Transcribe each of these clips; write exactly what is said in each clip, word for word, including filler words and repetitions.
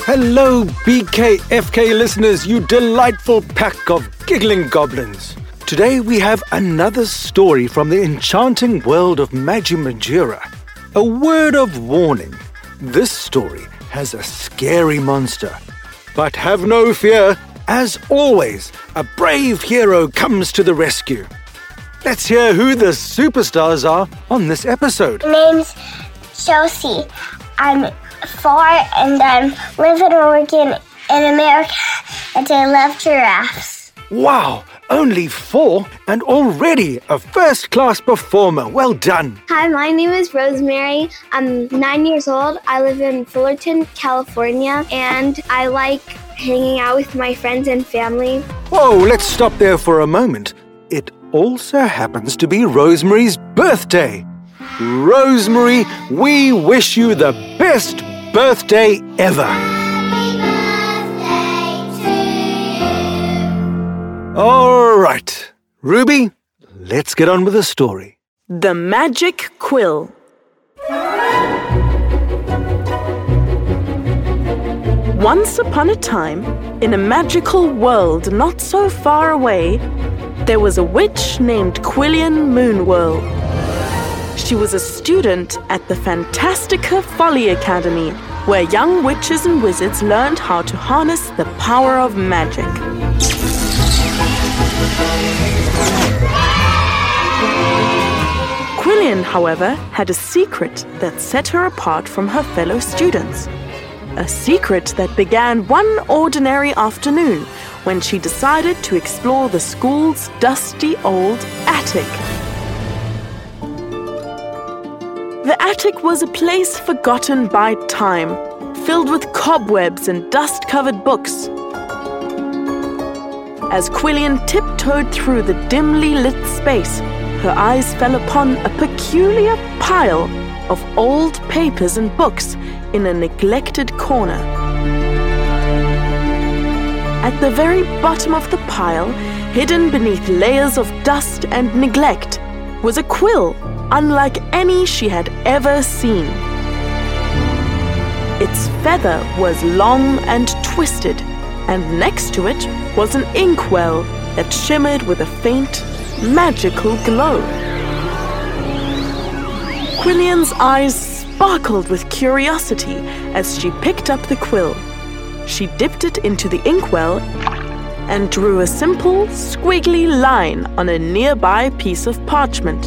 Hello, B K F K listeners, you delightful pack of giggling goblins. Today we have another story from the enchanting world of Magimajira. A word of warning. This story has a scary monster. But have no fear. As always, a brave hero comes to the rescue. Let's hear who the superstars are on this episode. My name's Chelsea. I'm four and I live and work in, in America and I love giraffes. Wow, only four and already a first-class performer. Well done. Hi, my name is Rosemary. I'm nine years old. I live in Fullerton, California, and I like hanging out with my friends and family. Whoa, let's stop there for a moment. It also happens to be Rosemary's birthday. Rosemary, we wish you the best birthday ever. Happy birthday to you. All right, Ruby, let's get on with the story. The Magic Quill. Once upon a time, in a magical world not so far away, there was a witch named Quillian Moonwhirl. She was a student at the Fantastica Folly Academy, where young witches and wizards learned how to harness the power of magic. Quillian, however, had a secret that set her apart from her fellow students. A secret that began one ordinary afternoon when she decided to explore the school's dusty old attic. The attic was a place forgotten by time, filled with cobwebs and dust-covered books. As Quillian tiptoed through the dimly lit space, her eyes fell upon a peculiar pile of old papers and books in a neglected corner. At the very bottom of the pile, hidden beneath layers of dust and neglect, was a quill unlike any she had ever seen. Its feather was long and twisted, and next to it was an inkwell that shimmered with a faint, magical glow. Quillian's eyes sparkled with curiosity as she picked up the quill. She dipped it into the inkwell and drew a simple, squiggly line on a nearby piece of parchment.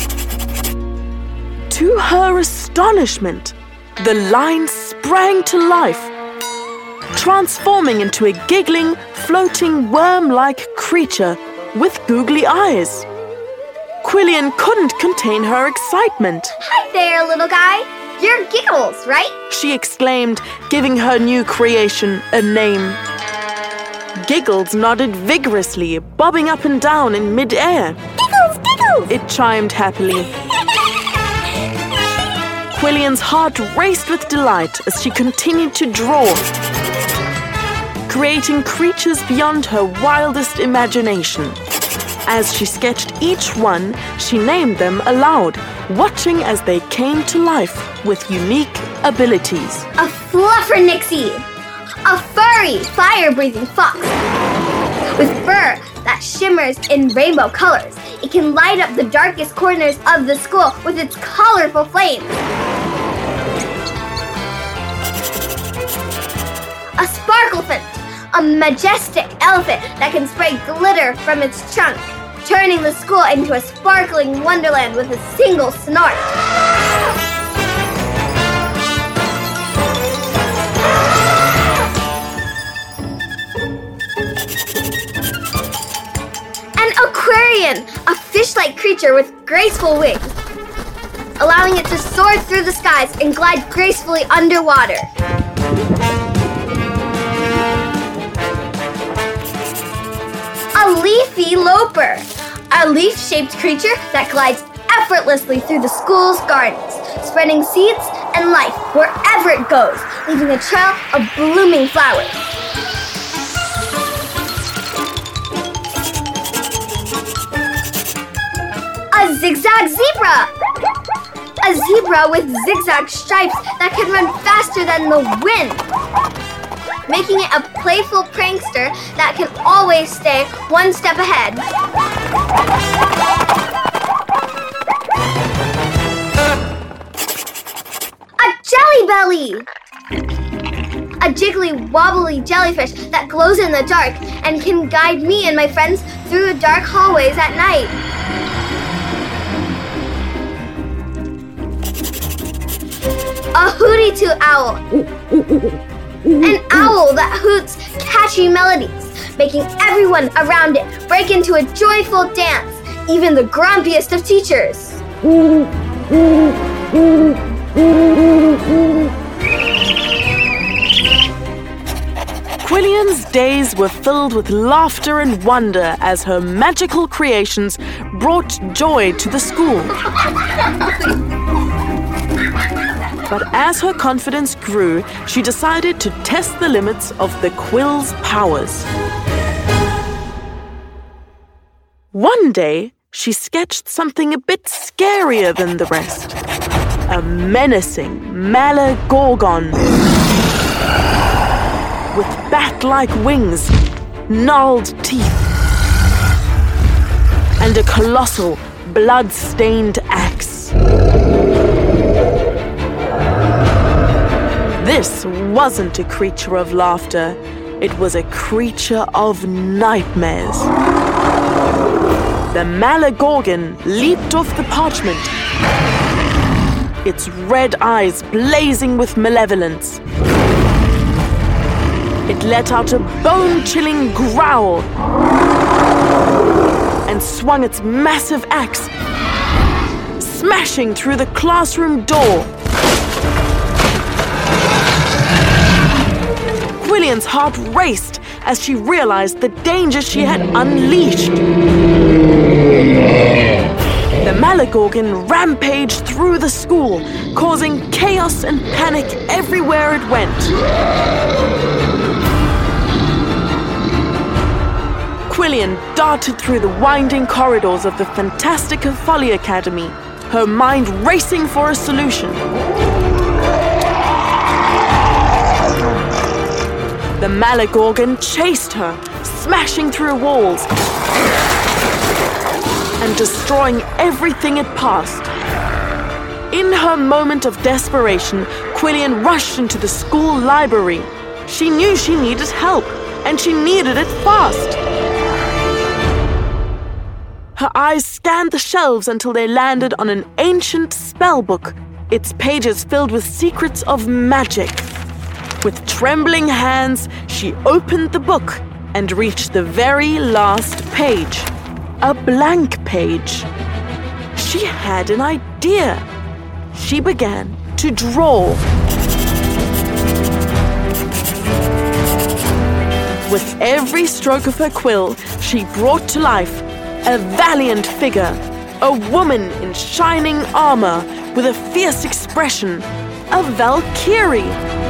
To her astonishment, the line sprang to life, transforming into a giggling, floating worm-like creature with googly eyes. Quillian couldn't contain her excitement. Hi there, little guy. You're Giggles, right? She exclaimed, giving her new creation a name. Giggles nodded vigorously, bobbing up and down in mid-air. Giggles, Giggles! It chimed happily. Quillian's heart raced with delight as she continued to draw, creating creatures beyond her wildest imagination. As she sketched each one, she named them aloud, watching as they came to life with unique abilities. A Fluffernixie! A furry, fire-breathing fox with fur that shimmers in rainbow colors. It can light up the darkest corners of the school with its colorful flames. A Sparklefant, a majestic elephant that can spray glitter from its trunk, turning the school into a sparkling wonderland with a single snort. An Aquarian, a fish-like creature with graceful wings, allowing it to soar through the skies and glide gracefully underwater. A Leafy Loper, a leaf-shaped creature that glides effortlessly through the school's gardens, spreading seeds and life wherever it goes, leaving a trail of blooming flowers. A Zigzag Zebra, a zebra with zigzag stripes that can run faster than the wind. making it a playful prankster that can always stay one step ahead. A jelly belly! A jiggly, wobbly jellyfish that glows in the dark and can guide me and my friends through dark hallways at night. A hooty-too owl. An owl that hoots catchy melodies, making everyone around it break into a joyful dance, even the grumpiest of teachers. Quillian's days were filled with laughter and wonder as her magical creations brought joy to the school. But as her confidence grew, she decided to test the limits of the quill's powers. One day, she sketched something a bit scarier than the rest. A menacing Malagorgon with bat-like wings, gnarled teeth, and a colossal, blood-stained axe. This wasn't a creature of laughter. It was a creature of nightmares. The Malagorgon leaped off the parchment, its red eyes blazing with malevolence. It let out a bone-chilling growl and swung its massive axe, smashing through the classroom door. Quillian's heart raced as she realized the danger she had unleashed. The Malagorgon rampaged through the school, causing chaos and panic everywhere it went. Quillian darted through the winding corridors of the Fantastica Folly Academy, her mind racing for a solution. The Malagorgon chased her, smashing through walls and destroying everything it passed. In her moment of desperation, Quillian rushed into the school library. She knew she needed help, and she needed it fast. Her eyes scanned the shelves until they landed on an ancient spell book, its pages filled with secrets of magic. With trembling hands, she opened the book and reached the very last page. A blank page. She had an idea. She began to draw. With every stroke of her quill, she brought to life a valiant figure, a woman in shining armor with a fierce expression, a Valkyrie.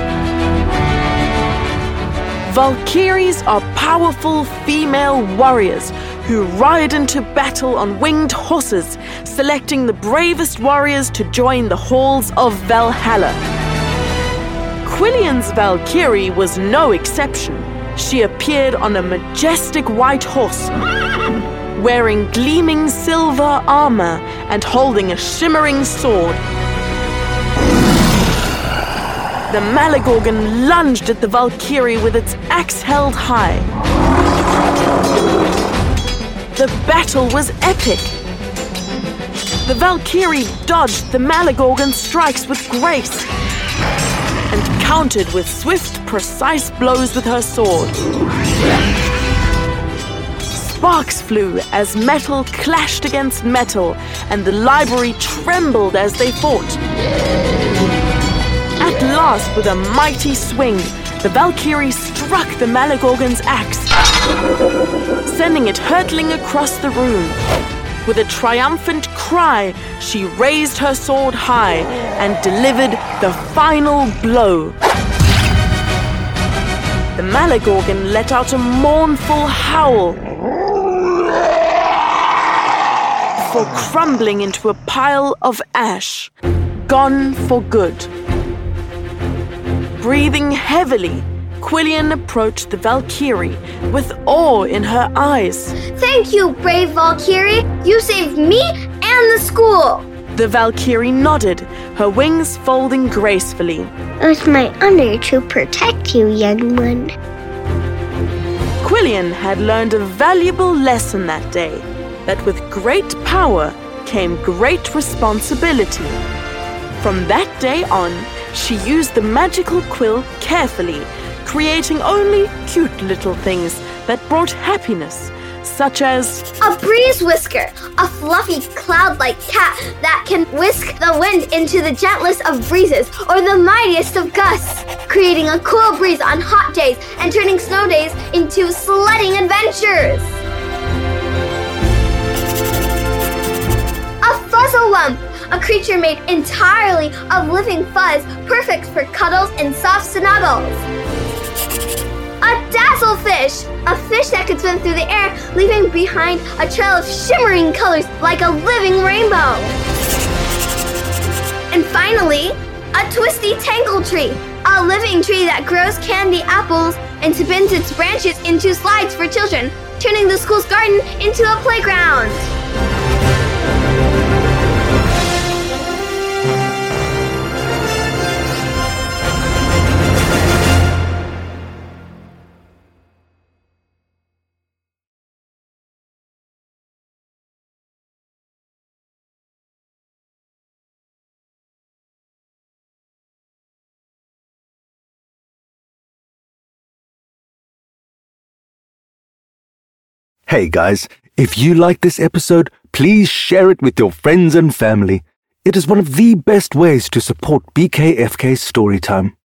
Valkyries are powerful female warriors who ride into battle on winged horses, selecting the bravest warriors to join the halls of Valhalla. Quillian's Valkyrie was no exception. She appeared on a majestic white horse, wearing gleaming silver armor and holding a shimmering sword. The Malagorgon lunged at the Valkyrie with its axe held high. The battle was epic. The Valkyrie dodged the Malagorgon's strikes with grace and countered with swift, precise blows with her sword. Sparks flew as metal clashed against metal, and the library trembled as they fought. At last, with a mighty swing, the Valkyrie struck the Malagorgon's axe, sending it hurtling across the room. With a triumphant cry, she raised her sword high and delivered the final blow. The Malagorgon let out a mournful howl before crumbling into a pile of ash, gone for good. Breathing heavily, Quillian approached the Valkyrie with awe in her eyes. Thank you, brave Valkyrie. You saved me and the school. The Valkyrie nodded, her wings folding gracefully. It was my honor to protect you, young one. Quillian had learned a valuable lesson that day, that with great power came great responsibility. From that day on, she used the magical quill carefully, creating only cute little things that brought happiness, such as a breeze whisker, a fluffy cloud-like cat that can whisk the wind into the gentlest of breezes or the mightiest of gusts, creating a cool breeze on hot days and turning snow days into sledding adventures. A fuzzlewump, a creature made entirely of living fuzz, perfect for cuddles and soft snuggles. A dazzlefish, a fish that could swim through the air, leaving behind a trail of shimmering colors like a living rainbow. And finally, a twisty tangle tree, a living tree that grows candy apples and spins its branches into slides for children, turning the school's garden into a playground. Hey guys, if you like this episode, please share it with your friends and family. It is one of the best ways to support B K F K Storytime.